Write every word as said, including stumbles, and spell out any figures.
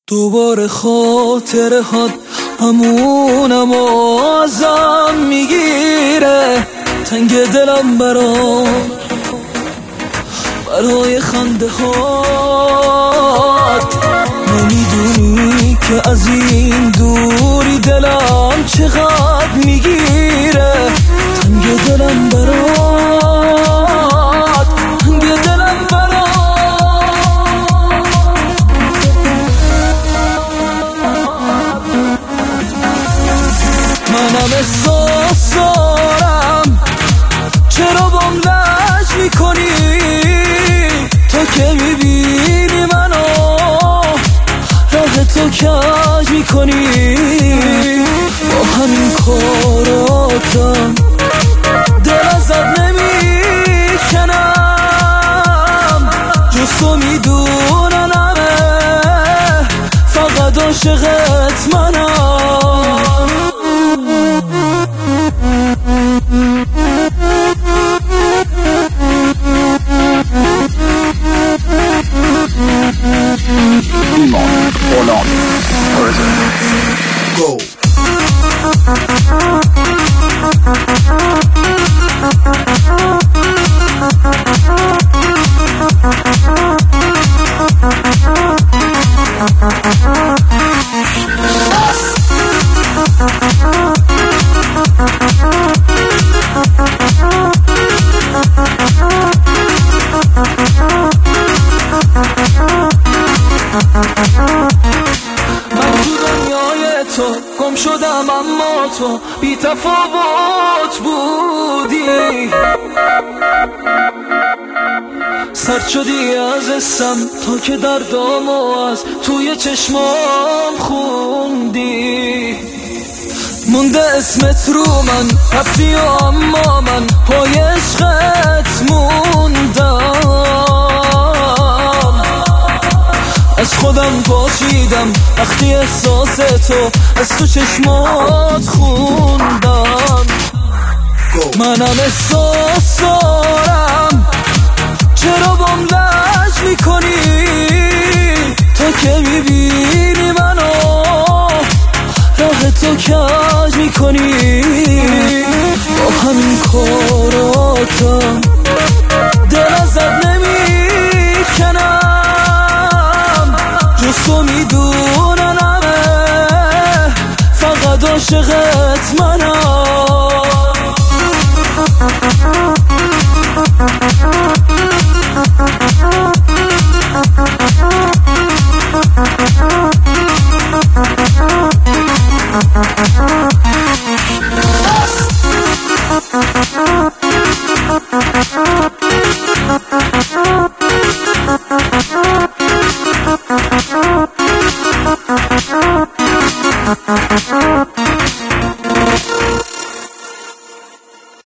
دوباره خاطره هات همونم ازم میگیره، تنگ دلم برا برای خنده هات. نمیدونی که از این دوری دلم چقدر میگیره، تنگ دلم برات، تنگ دلم برات. منم احساس دارم، چرا بام لج میکنی؟ تو که میبینی منو راه تو کج میکنی. با همین کاراتم دل ازت نمیکنم، جز تو میدونن همه فقط عاشقت منم. Demon, Orlon, Horizon, Go! من تو دنیای تو گم شدم، اما تو بی تفاوت بودی. سرد شدی از اسم تا که دردامو از توی چشمام خوندی. مونده اسمت رو من رفتی و اما من پای عشقت موندم. از خودم پاشیدم وقتی احساس تو از تو چشمات خوندم. منم احساس دارم، چرا بام لج میکنی؟ تو که میبینی منو راه تو کج میکنی. با همین کاراتم دل ازت نمیکنم، جز تو میدونن همه فقط عاشقت منم.